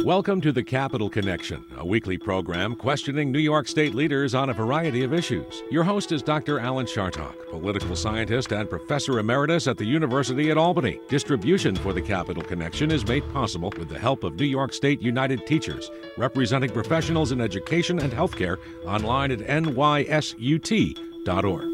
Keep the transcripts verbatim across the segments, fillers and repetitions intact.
Welcome to the Capital Connection, a weekly program questioning New York State leaders on a variety of issues. Your host is Doctor Alan Chartock, political scientist and professor emeritus at the University at Albany. Distribution for the Capital Connection is made possible with the help of New York State United Teachers, representing professionals in education and healthcare, online at N Y S U T dot org.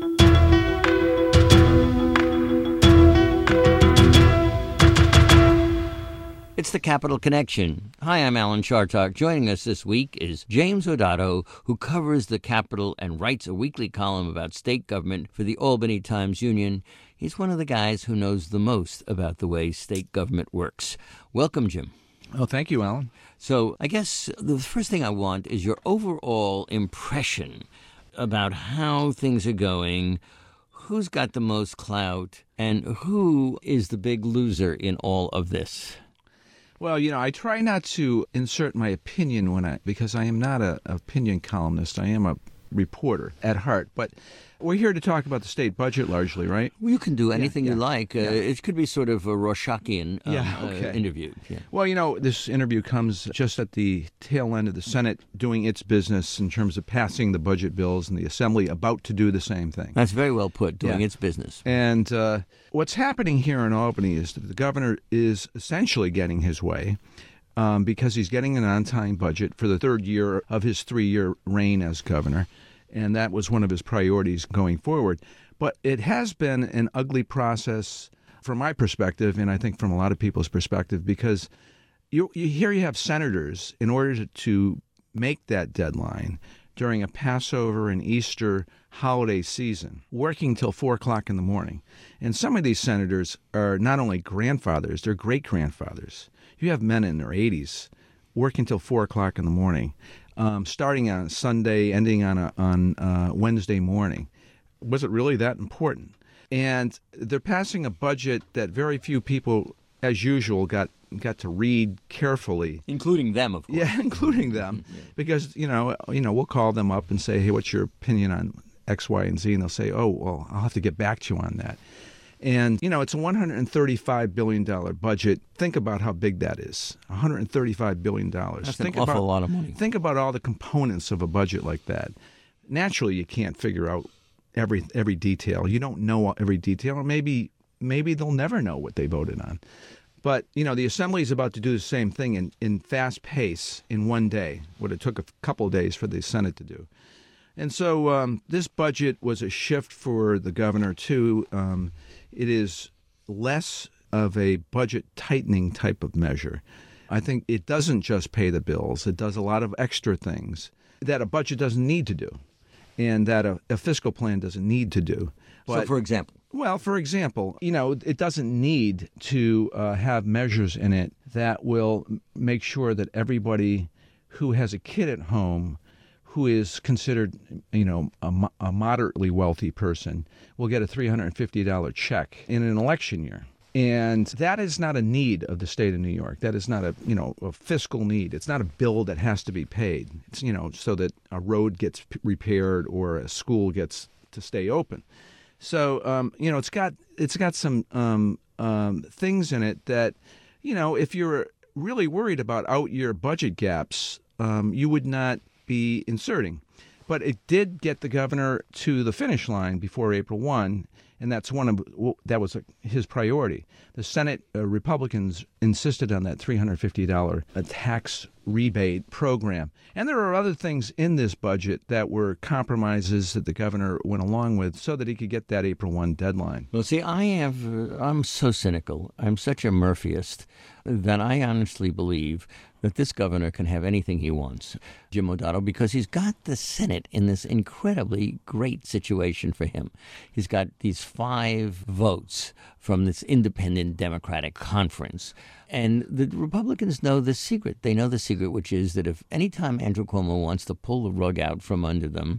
It's the Capital Connection. Hi, I'm Alan Chartock. Joining us this week is James Odato, who covers the Capitol and writes a weekly column about state government for the Albany Times-Union. He's one of the guys who knows the most about the way state government works. Welcome, Jim. Oh, thank you, Alan. So I guess the first thing I want is your overall impression about how things are going, who's got the most clout, and who is the big loser in all of this. Well, you know, I try not to insert my opinion when I, because I am not an opinion columnist. I am a reporter at heart. But we're here to talk about the state budget largely, right? Well, you can do anything yeah, yeah, you like. Uh, yeah. It could be sort of a Rorschach-ian um, yeah, okay. uh, interview. Yeah. Well, you know, this interview comes just at the tail end of the Senate doing its business in terms of passing the budget bills and the Assembly about to do the same thing. That's very well put, doing Yeah. its business. And uh, what's happening here in Albany is that the governor is essentially getting his way um, because he's getting an on-time budget for the third year of his three-year reign as governor. And that was one of his priorities going forward. But it has been an ugly process from my perspective, and I think from a lot of people's perspective, because you, you here you have senators, in order to, to make that deadline during a Passover and Easter holiday season, working till four o'clock in the morning. And some of these senators are not only grandfathers, they're great-grandfathers. You have men in their eighties working till four o'clock in the morning. Um, starting on Sunday, ending on a, on uh, Wednesday morning. Was it really that important? And they're passing a budget that very few people, as usual, got got to read carefully, Including them, of course. yeah, including them, because you know, you know, we'll call them up and say, "Hey, what's your opinion on X, Y, and Z?" And they'll say, "Oh, well, I'll have to get back to you on that." And, you know, it's a one hundred thirty-five billion dollars budget. Think about how big that is, one hundred thirty-five billion dollars. That's think an awful about, lot of money. Think about all the components of a budget like that. Naturally, you can't figure out every every detail. You don't know every detail, or maybe maybe they'll never know what they voted on. But, you know, the Assembly is about to do the same thing in, in fast pace in one day, what it took a couple of days for the Senate to do. And so um, this budget was a shift for the governor, too. Um, it is less of a budget tightening type of measure. I think it doesn't just pay the bills. It does a lot of extra things that a budget doesn't need to do and that a, a fiscal plan doesn't need to do. So, But, for example, well, for example, you know, it doesn't need to uh, have measures in it that will m- make sure that everybody who has a kid at home who is considered, you know, a, mo- a moderately wealthy person will get a three hundred fifty dollars check in an election year. And that is not a need of the state of New York. That is not a, you know, a fiscal need. It's not a bill that has to be paid. It's, you know, so that a road gets p- repaired or a school gets to stay open. So, um, you know, it's got it's got some um, um, things in it that, you know, if you're really worried about out-year budget gaps, um, you would not be inserting. But it did get the governor to the finish line before April first, and that's one of that was his priority. The Senate uh, Republicans insisted on that three hundred fifty dollars tax rebate program. And there are other things in this budget that were compromises that the governor went along with so that he could get that April first deadline. well, see, I have, uh, I'm so cynical. I'm such a Murphyist that I honestly believe that this governor can have anything he wants, Jim Odato, because he's got the Senate in this incredibly great situation for him. He's got these five votes from this independent Democratic conference. And the Republicans know the secret. They know the secret, which is that if any time Andrew Cuomo wants to pull the rug out from under them,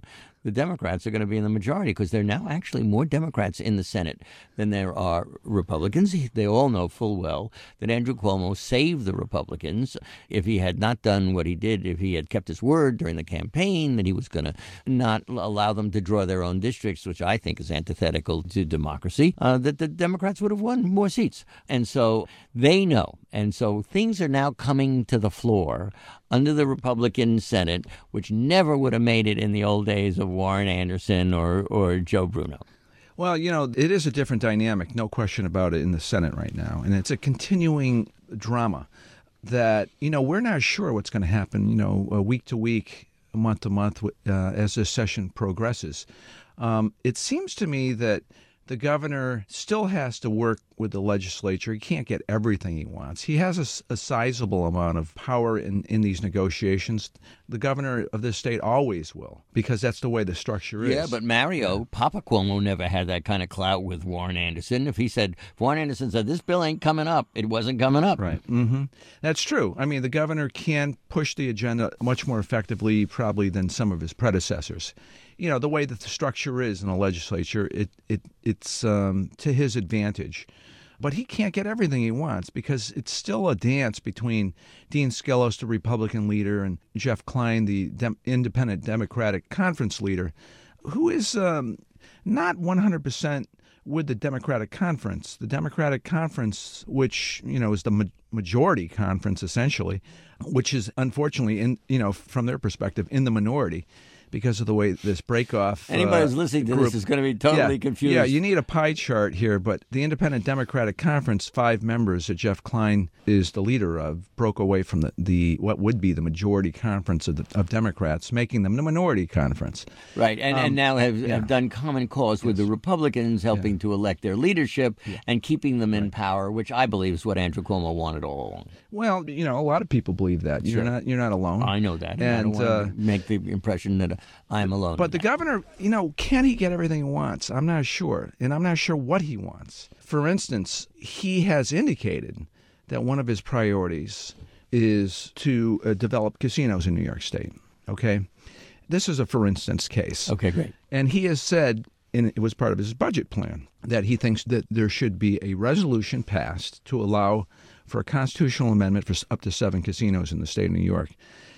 the Democrats are going to be in the majority because there are now actually more Democrats in the Senate than there are Republicans. They all know full well that Andrew Cuomo saved the Republicans. If he had not done what he did, if he had kept his word during the campaign that he was going to not allow them to draw their own districts, which I think is antithetical to democracy, uh, that the Democrats would have won more seats. And so they know. And so things are now coming to the floor under the Republican Senate, which never would have made it in the old days of Warren Anderson or, or Joe Bruno. Well, you know, it is a different dynamic, no question about it, in the Senate right now. And it's a continuing drama that, you know, we're not sure what's going to happen, you know, week to week, month to month, uh, as this session progresses. Um, it seems to me that the governor still has to work with the legislature. He can't get everything he wants. He has a, a sizable amount of power in, in these negotiations. The governor of this state always will, because that's the way the structure is. Yeah, but Mario, yeah. Papa Cuomo never had that kind of clout with Warren Anderson. If he said, if Warren Anderson said, this bill ain't coming up, it wasn't coming up. Right. Mm-hmm. That's true. I mean, the governor can push the agenda much more effectively probably than some of his predecessors. You know, the way that the structure is in the legislature, it, it it's um, to his advantage. But he can't get everything he wants because it's still a dance between Dean Skelos, the Republican leader, and Jeff Klein, the Dem- Independent Democratic Conference leader, who is um, not one hundred percent with the Democratic Conference. The Democratic Conference, which, you know, is the ma- majority conference, essentially, which is unfortunately, in you know, from their perspective, in the minority, because of the way this break-off Anybody uh, who's listening to group, this is going to be totally yeah, confused. Yeah, you need a pie chart here, but the Independent Democratic Conference, five members that Jeff Klein is the leader of, broke away from the, the what would be the majority conference of, the, of Democrats, making them the minority conference. Right, and, um, and now have, yeah. have done common cause with yes. the Republicans, helping yeah. to elect their leadership yeah. and keeping them in right. power, which I believe is what Andrew Cuomo wanted all along. Well, you know, a lot of people believe that. You're sure. not you're not alone. I know that. And I don't want uh, to make the impression that I'm alone. But the governor, you know, can he get everything he wants? I'm not sure. And I'm not sure what he wants. For instance, he has indicated that one of his priorities is to uh, develop casinos in New York State. Okay? This is a for instance case. Okay, great. And he has said, and it was part of his budget plan, that he thinks that there should be a resolution passed to allow for a constitutional amendment for up to seven casinos in the state of New York.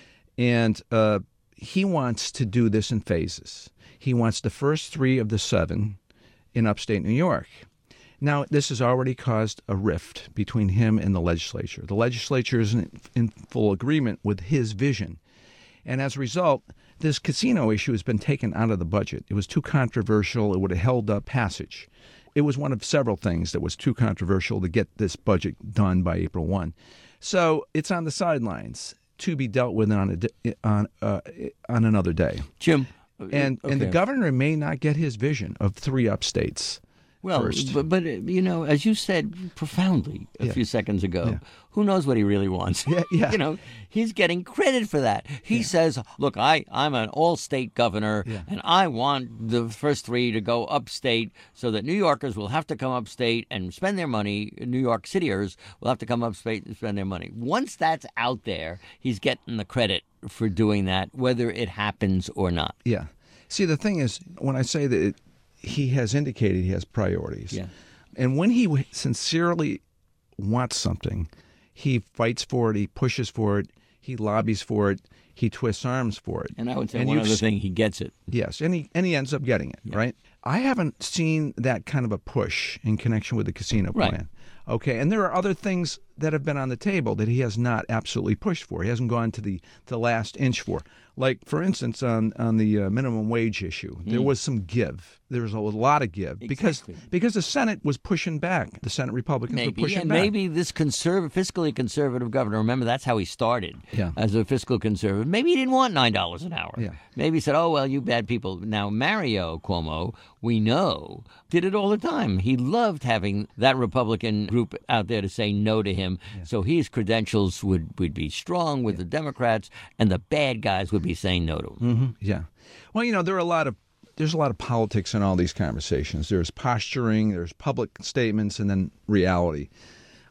And uh, he wants to do this in phases. He wants the first three of the seven in upstate New York. Now, this has already caused a rift between him and the legislature. The legislature is in, in full agreement with his vision. And as a result, this casino issue has been taken out of the budget. It was too controversial. It would have held up passage. It was one of several things that was too controversial to get this budget done by April first. So it's on the sidelines to be dealt with on a, on uh, on another day. Jim, and okay. and the governor may not get his vision of three upstates. Well, first. but, but you know, as you said profoundly a yeah. few seconds ago, yeah. who knows what he really wants? Yeah, yeah. You know, he's getting credit for that. He yeah. says, "Look, I I'm an all-state governor, yeah. and I want the first three to go upstate, so that New Yorkers will have to come upstate and spend their money. New York Cityers will have to come upstate and spend their money. Once that's out there, he's getting the credit for doing that, whether it happens or not." Yeah. See, the thing is, when I say that it, he has indicated he has priorities, yeah. and when he sincerely wants something, he fights for it, he pushes for it, he lobbies for it, he twists arms for it. And I would say and one other thing, he gets it. Yes, and he, and he ends up getting it, yeah. right? I haven't seen that kind of a push in connection with the casino plan. Right. Okay, and there are other things that have been on the table that he has not absolutely pushed for. He hasn't gone to the, the last inch for. Like, for instance, on, on the uh, minimum wage issue, mm. there was some give. There was a lot of give exactly. because because the Senate was pushing back. The Senate Republicans maybe, were pushing and back. Maybe this conserv- fiscally conservative governor, remember, that's how he started yeah. as a fiscal conservative. Maybe he didn't want nine dollars an hour. Yeah. Maybe he said, oh, well, you bad people. Now, Mario Cuomo, we know, did it all the time. He loved having that Republican group out there to say no to him. Yeah. So his credentials would, would be strong with yeah. the Democrats, and the bad guys would be saying no to him. Mm-hmm. Yeah. Well, you know, there are a lot of There's a lot of politics in all these conversations. There's posturing, there's public statements, and then reality.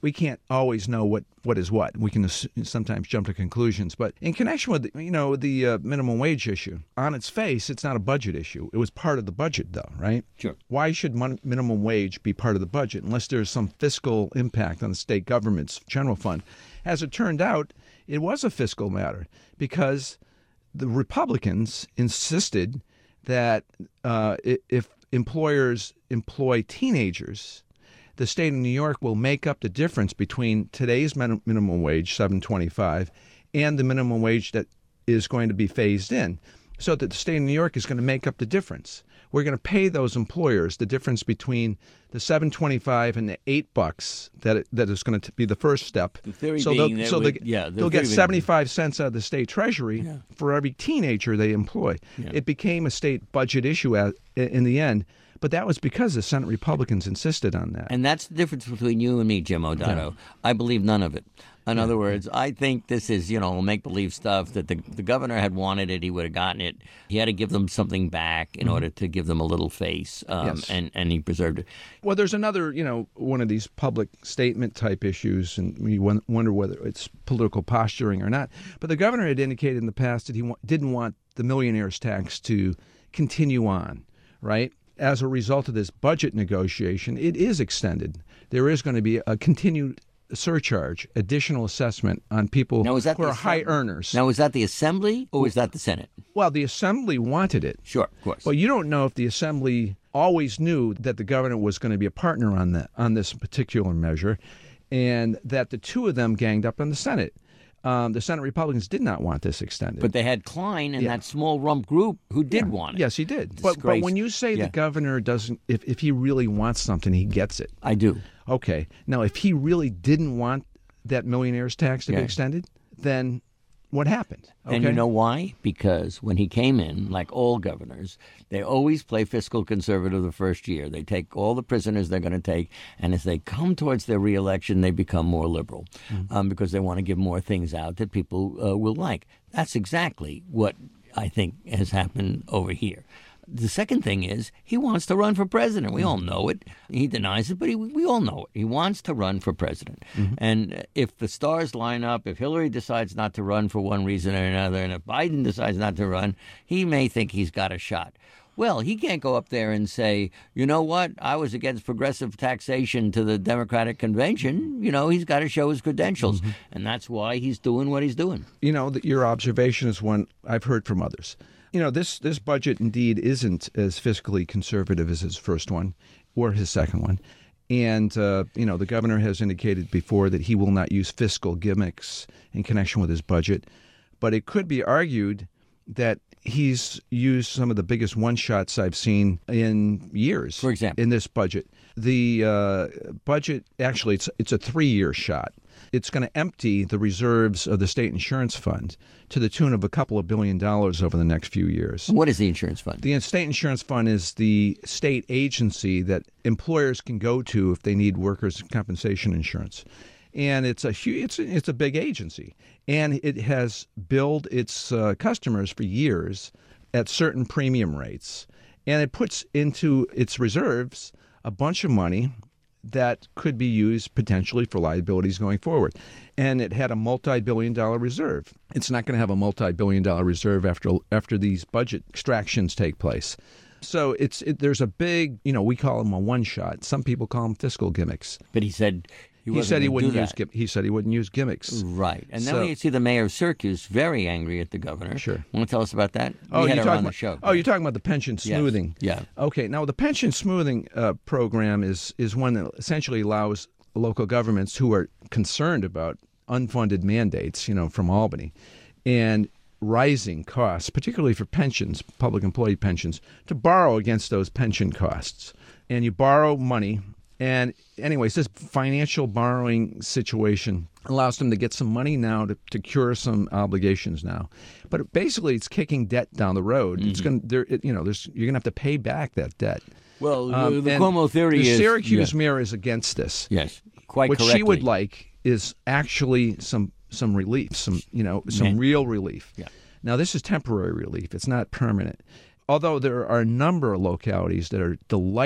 we can't always know what, what is what. We can sometimes jump to conclusions. But in connection with, you know, the uh, minimum wage issue, on its face, it's not a budget issue. It was part of the budget, though, right? Sure. Why should mon- minimum wage be part of the budget unless there's some fiscal impact on the state government's general fund? As it turned out, it was a fiscal matter because the Republicans insisted that uh, if employers employ teenagers, the state of New York will make up the difference between today's min- minimum wage, seven twenty-five, and the minimum wage that is going to be phased in, so that the state of New York is going to make up the difference. We're going to pay those employers the difference between the seven twenty-five and the eight bucks that it, that is going to be the first step. The theory so being they'll, that so would, they, yeah, the they'll get theory seventy-five cents out of the state treasury yeah. for every teenager they employ. Yeah. It became a state budget issue at, in the end. But that was because the Senate Republicans insisted on that. And that's the difference between you and me, Jim O'Donnell. Yeah. I believe none of it. In yeah. other words, I think this is, you know, make-believe stuff, that the, the governor had wanted it, he would have gotten it. He had to give them something back in mm-hmm. order to give them a little face, um, yes. and, and he preserved it. Well, there's another, you know, one of these public statement type issues, and we wonder whether it's political posturing or not. But the governor had indicated in the past that he wa- didn't want the millionaire's tax to continue on, right? As a result of this budget negotiation, it is extended. There is going to be a continued surcharge, additional assessment on people now, is that who are assembly? high earners. Now, is that the Assembly or is that the Senate? Well, the Assembly wanted it. Sure, of course. Well, you don't know if the Assembly always knew that the governor was going to be a partner on that on this particular measure, and that the two of them ganged up on the Senate. Um, the Senate Republicans did not want this extended. But they had Klein and yeah. that small rump group who did yeah. want it. Yes, he did. But, but when you say yeah. the governor doesn't, if, if he really wants something, he gets it. I do. Okay. Now, if he really didn't want that millionaire's tax to yeah. be extended, then what happened? Okay? And you know why? Because when he came in, like all governors, they always play fiscal conservative the first year. They take all the prisoners they're going to take, and as they come towards their reelection, they become more liberal mm-hmm. um, because they want to give more things out that people uh, will like. That's exactly what I think has happened over here. The second thing is he wants to run for president. We all know it. He denies it, but he, we all know it. He wants to run for president. Mm-hmm. And if the stars line up, if Hillary decides not to run for one reason or another, and if Biden decides not to run, he may think he's got a shot. Well, he can't go up there and say, you know what, I was against progressive taxation to the Democratic convention. You know, he's got to show his credentials. Mm-hmm. And that's why he's doing what he's doing. You know, the, your observation is one I've heard from others. You know, this, this budget indeed isn't as fiscally conservative as his first one or his second one. And, uh, you know, the governor has indicated before that he will not use fiscal gimmicks in connection with his budget. But it could be argued that he's used some of the biggest one-shots I've seen in years. For example? In this budget. The uh, budget, actually, it's, it's a three-year shot. It's going to empty the reserves of the state insurance fund to the tune of a couple of billion dollars over the next few years. What is the insurance fund? The state insurance fund is the state agency that employers can go to if they need workers' compensation insurance. And it's a huge, it's a, it's a big agency, and it has billed its uh, customers for years at certain premium rates, and it puts into its reserves a bunch of money that could be used potentially for liabilities going forward. And it had a multi-billion dollar reserve. It's not going to have a multi-billion dollar reserve after after these budget extractions take place. So it's it, there's a big, you know, we call them a one-shot. Some people call them fiscal gimmicks. But he said he, he said he wouldn't use that. he said he wouldn't use gimmicks. Right. And then so, we see the mayor of Syracuse very angry at the governor. Sure. Want to tell us about that? Oh, we had you're her talking on the about, show. Oh, you're talking about the pension smoothing. Yes. Yeah. Okay. Now the pension smoothing uh, program is is one that essentially allows local governments who are concerned about unfunded mandates, you know, from Albany, and rising costs, particularly for pensions, public employee pensions, to borrow against those pension costs. And you borrow money. And anyways, this financial borrowing situation allows them to get some money now to, to cure some obligations now. But basically, it's kicking debt down the road. Mm-hmm. It's going to, you know, there's you're going to have to pay back that debt. Well, um, the Cuomo theory the is... The Syracuse yeah. mayor is against this. Yes, quite what correctly. What she would like is actually some some relief, some you know, some Man. real relief. Yeah. Now, this is temporary relief. It's not permanent. Although there are a number of localities that are delighted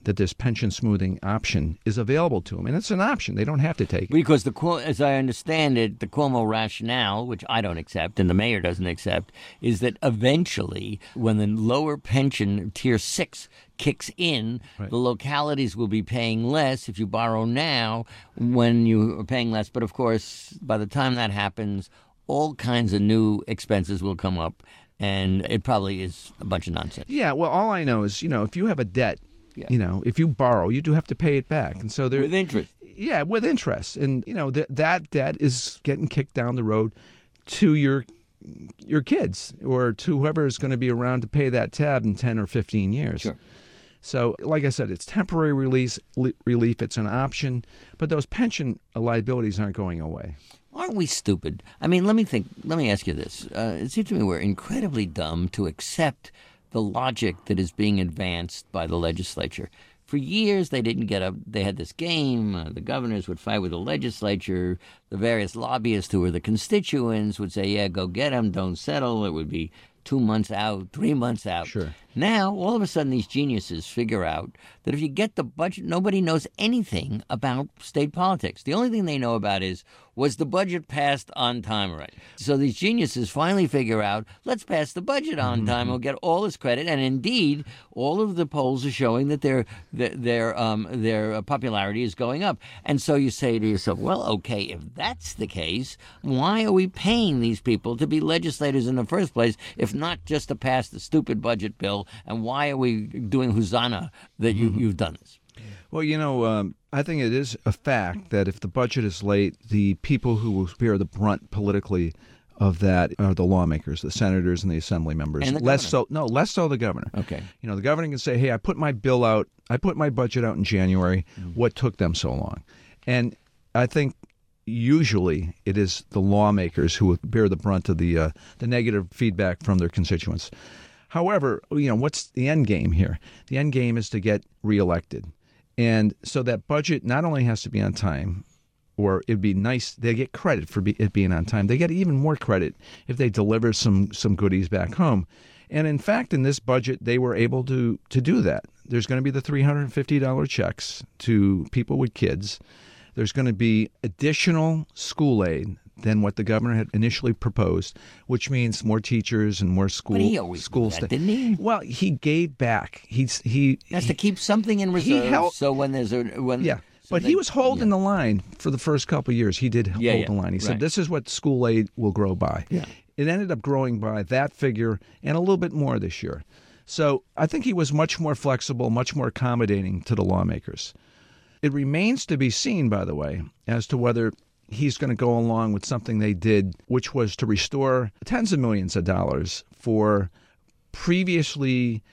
that this pension smoothing option is available to them. And it's an option. They don't have to take it. Because, the as I understand it, the Cuomo rationale, which I don't accept and the mayor doesn't accept, is that eventually, when the lower pension, Tier six, kicks in, right, the localities will be paying less if you borrow now when you are paying less. But, of course, by the time that happens, all kinds of new expenses will come up, and it probably is a bunch of nonsense. Yeah, well, all I know is, you know, if you have a debt, yeah, you know, if you borrow, you do have to pay it back. And so there, with interest. Yeah, with interest. And, you know, th- that debt is getting kicked down the road to your your kids or to whoever is going to be around to pay that tab in ten or fifteen years. Sure. So, like I said, it's temporary release, li- relief. It's an option. But those pension liabilities aren't going away. Aren't we stupid? I mean, let me think. Let me ask you this. Uh, it seems to me we're incredibly dumb to accept the logic that is being advanced by the legislature. For years, they didn't get up. They had this game. Uh, the governors would fight with the legislature. The various lobbyists who were the constituents would say, yeah, go get them, don't settle. It would be two months out, three months out. Sure. Now, all of a sudden, these geniuses figure out that if you get the budget, nobody knows anything about state politics. The only thing they know about is, was the budget passed on time or right? So these geniuses finally figure out, let's pass the budget on mm-hmm. time. We'll get all this credit. And indeed, all of the polls are showing that their their their, um, their popularity is going up. And so you say to yourself, well, okay, if that's the case, why are we paying these people to be legislators in the first place, if not just to pass the stupid budget bill? And why are we doing Hosanna that you, you've done this? Well, you know, um, I think it is a fact that if the budget is late, the people who will bear the brunt politically of that are the lawmakers, the senators and the assembly members. And the less governor. so, no, less so the governor. Okay. You know, the governor can say, hey, I put my bill out, I put my budget out in January. Mm. What took them so long? And I think usually it is the lawmakers who bear the brunt of the uh, the negative feedback from their constituents. However, you know, what's the end game here? The end game is to get reelected. And so that budget not only has to be on time, or it'd be nice, they get credit for be, it being on time. They get even more credit if they deliver some some goodies back home. And in fact, in this budget, they were able to to do that. There's going to be the three hundred fifty dollars checks to people with kids. There's going to be additional school aid than what the governor had initially proposed, which means more teachers and more school. But he always school did that, sta- didn't he? Well, he gave back. He's he He has he, to keep something in reserve. held- so when there's a when yeah. so But they- he was holding yeah. the line for the first couple of years. He did Yeah, hold yeah, the line. He right. said, this is what school aid will grow by. Yeah. It ended up growing by that figure and a little bit more this year. So I think he was much more flexible, much more accommodating to the lawmakers. It remains to be seen, by the way, as to whether he's going to go along with something they did, which was to restore tens of millions of dollars for previously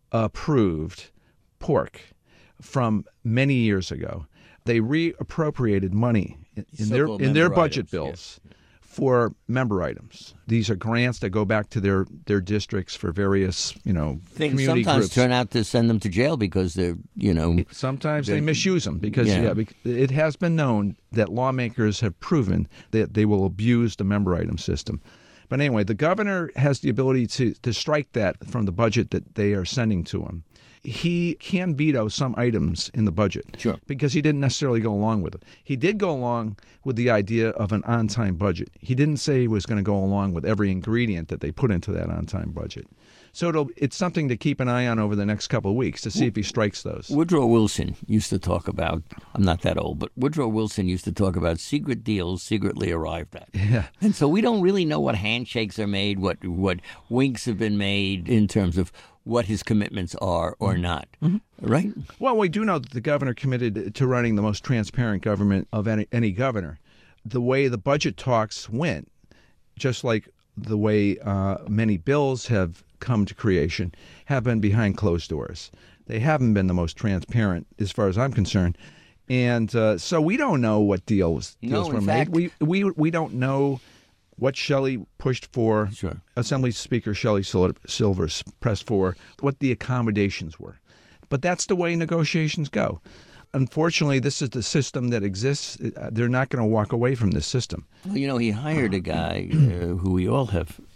approved pork from many years ago. They reappropriated money in, in their in their budget items, bills yes. for member items. These are grants that go back to their, their districts for various, you know, Things community sometimes groups. turn out to send them to jail because they're, you know. Sometimes they're- they misuse them because Yeah. yeah. bec- it has been known that lawmakers have proven that they will abuse the member item system. But anyway, the governor has the ability to, to strike that from the budget that they are sending to him. He can veto some items in the budget Sure. because he didn't necessarily go along with it. He did go along with the idea of an on-time budget. He didn't say he was going to go along with every ingredient that they put into that on-time budget. So it'll, it's something to keep an eye on over the next couple of weeks to see if he strikes those. Woodrow Wilson used to talk about, I'm not that old, but Woodrow Wilson used to talk about secret deals secretly arrived at. Yeah. And so we don't really know what handshakes are made, what what winks have been made in terms of what his commitments are or not. Mm-hmm. Right? Well, we do know that the governor committed to running the most transparent government of any, any governor. The way the budget talks went, just like the way uh, many bills have come to creation, have been behind closed doors. They haven't been the most transparent as far as I'm concerned. And uh, so we don't know what deals, deals No, in were fact- made. We, we, we don't know what Shelley pushed for, Sure. Assembly Speaker Shelley Sil- Silvers pressed for, what the accommodations were. But that's the way negotiations go. Unfortunately, this is the system that exists. Uh, They're not going to walk away from this system. Well, you know, he hired a guy uh, who we all have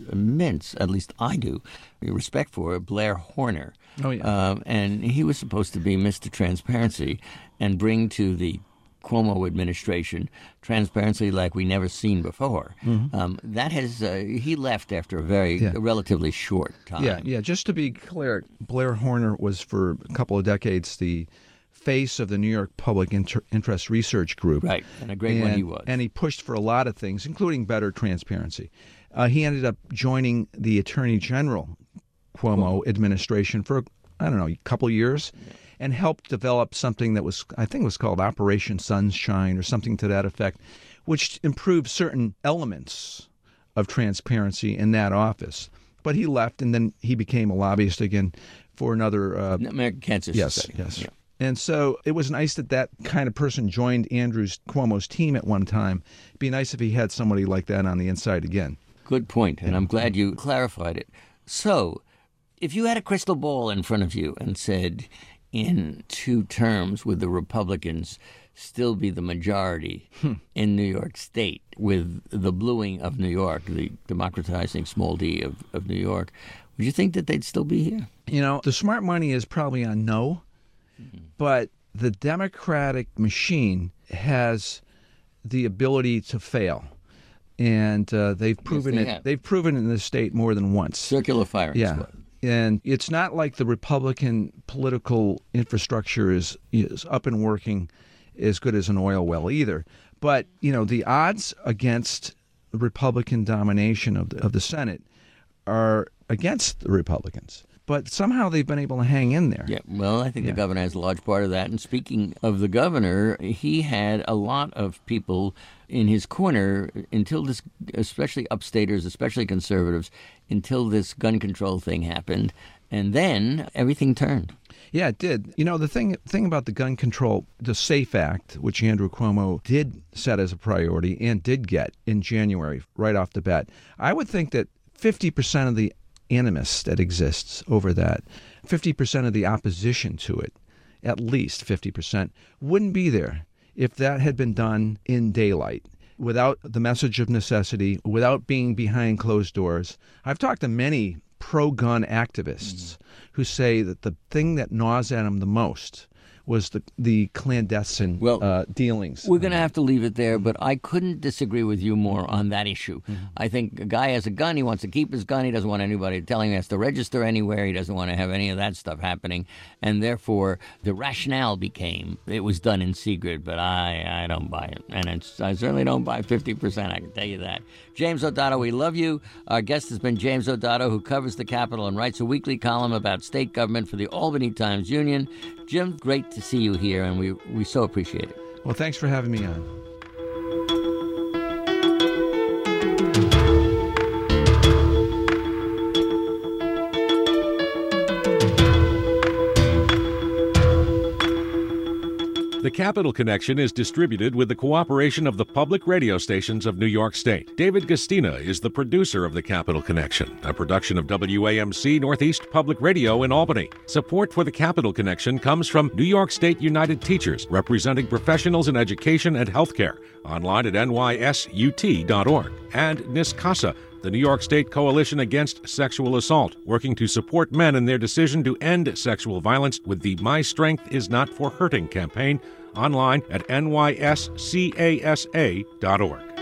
immense, at least I do, respect for Blair Horner. Oh, yeah. Uh, and he was supposed to be Mister Transparency and bring to the Cuomo administration transparency like we never seen before. Mm-hmm. Um, that has uh, he left after a very yeah. a relatively short time. Yeah, yeah. Just to be clear, Blair Horner was for a couple of decades the face of the New York Public Inter- Interest Research Group. Right, and a great and, one he was. And he pushed for a lot of things, including better transparency. Uh, he ended up joining the Attorney General Cuomo Cuomo. administration for, I don't know, a couple of years. Yeah. And helped develop something that was, I think was called Operation Sunshine or something to that effect, which improved certain elements of transparency in that office. But he left, and then he became a lobbyist again for another... Uh, American Cancer yes, Society. Yes, yes. Yeah. And so it was nice that that kind of person joined Andrew's Cuomo's team at one time. It'd be nice if he had somebody like that on the inside again. Good point, and I'm glad you clarified it. So, if you had a crystal ball in front of you and said... in two terms, would the Republicans still be the majority hmm. in New York State with the bluing of New York, the democratizing small d of, of New York? Would you think that they'd still be here? You know, the smart money is probably on no, mm-hmm. but the Democratic machine has the ability to fail. And uh, they've proven yes, they it. have. They've proven it in the state more than once. Circular firing yeah. squad. And it's not like the Republican political infrastructure is, is up and working as good as an oil well either. But, you know, the odds against Republican domination of the, of the Senate are against the Republicans. But somehow they've been able to hang in there. Yeah, well, I think yeah. the governor has a large part of that. And speaking of the governor, he had a lot of people in his corner until this, especially upstaters, especially conservatives, until this gun control thing happened. And then everything turned. Yeah, it did. You know, the thing thing about the gun control, the SAFE Act, which Andrew Cuomo did set as a priority and did get in January right off the bat, I would think that fifty percent of the animus that exists over that, fifty percent of the opposition to it, at least fifty percent, wouldn't be there if that had been done in daylight, without the message of necessity, without being behind closed doors. I've talked to many pro-gun activists mm-hmm. who say that the thing that gnaws at them the most was the the clandestine well, uh, dealings. We're going to have to leave it there, but I couldn't disagree with you more on that issue. Mm-hmm. I think a guy has a gun, he wants to keep his gun, he doesn't want anybody telling him he has to register anywhere, he doesn't want to have any of that stuff happening, and therefore the rationale became it was done in secret, but I, I don't buy it, and it's, I certainly don't buy fifty percent, I can tell you that. James O'Donnell, we love you. Our guest has been James O'Donnell, who covers the Capitol and writes a weekly column about state government for the Albany Times-Union. Jim, great to see you here, and we, we so appreciate it. Well, thanks for having me on. The Capitol Connection is distributed with the cooperation of the public radio stations of New York State. David Gastina is the producer of The Capitol Connection, a production of W A M C Northeast Public Radio in Albany. Support for The Capitol Connection comes from New York State United Teachers, representing professionals in education and healthcare, online at N Y S U T dot org, and NISCASA, the New York State Coalition Against Sexual Assault, working to support men in their decision to end sexual violence with the My Strength Is Not for Hurting campaign, online at N Y S C A S A dot org.